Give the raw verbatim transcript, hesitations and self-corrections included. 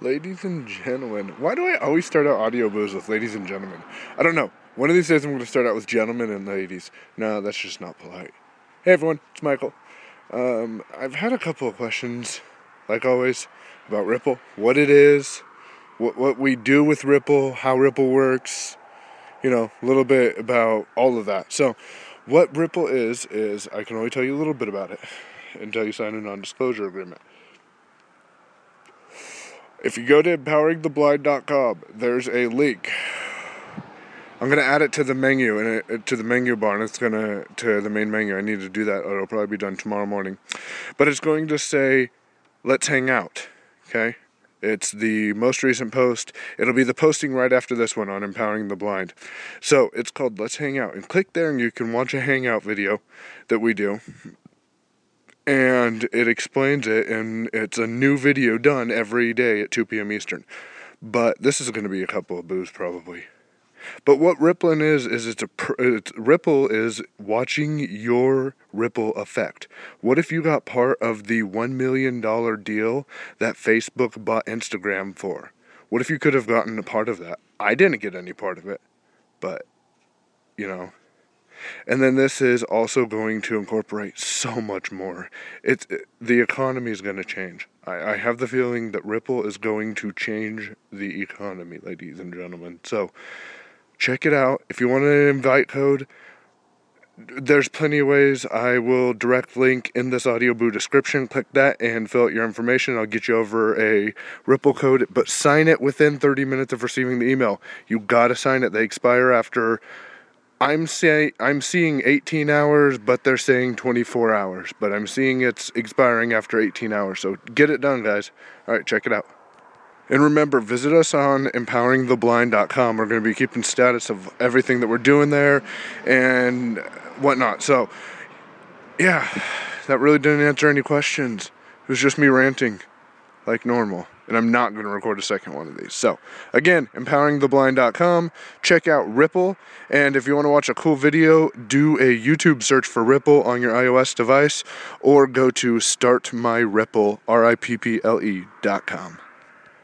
Ladies and gentlemen. Why do I always start out audio booze with ladies and gentlemen? I don't know. One of these days I'm going to start out with gentlemen and ladies. No, that's just not polite. Hey everyone, it's Michael. Um, I've had a couple of questions, like always, about Ripple. What it is, what, what we do with Ripple, how Ripple works, you know, a little bit about all of that. So, what Ripple is, is I can only tell you a little bit about it until you sign a non-disclosure agreement. If you go to empowering the blind dot com, there's a link. I'm going to add it to the menu, and it, to the menu bar, and it's going to, to the main menu. I need to do that. It'll probably be done tomorrow morning. But it's going to say, let's hang out, okay? It's the most recent post. It'll be the posting right after this one on Empowering the Blind. So it's called Let's Hang Out. And click there, and you can watch a hangout video that we do. And it explains it, and it's a new video done every day at two p.m. Eastern. But this is going to be a couple of boos probably. But what Rippling is, is it's a it's, Ripple is watching your ripple effect. What if you got part of the one million dollars deal that Facebook bought Instagram for? What if you could have gotten a part of that? I didn't get any part of it, but, you know. And then this is also going to incorporate so much more. It's it, the economy is going to change. I, I have the feeling that Ripple is going to change the economy, ladies and gentlemen. So check it out. If you want an invite code, there's plenty of ways. I will direct link in this audioboo description. Click that and fill out your information. I'll get you over a Ripple code, but sign it within thirty minutes of receiving the email. You gotta sign it. They expire after. I'm say I'm seeing eighteen hours, but they're saying twenty-four hours. But I'm seeing it's expiring after eighteen hours. So get it done, guys. All right, check it out. And remember, visit us on empowering the blind dot com. We're going to be keeping status of everything that we're doing there and whatnot. So, yeah, that really didn't answer any questions. It was just me ranting like normal. And I'm not going to record a second one of these. So, again, empowering the blind dot com. Check out Ripple. And if you want to watch a cool video, do a YouTube search for Ripple on your iOS device. Or go to start my ripple, R I P P L E, dot com.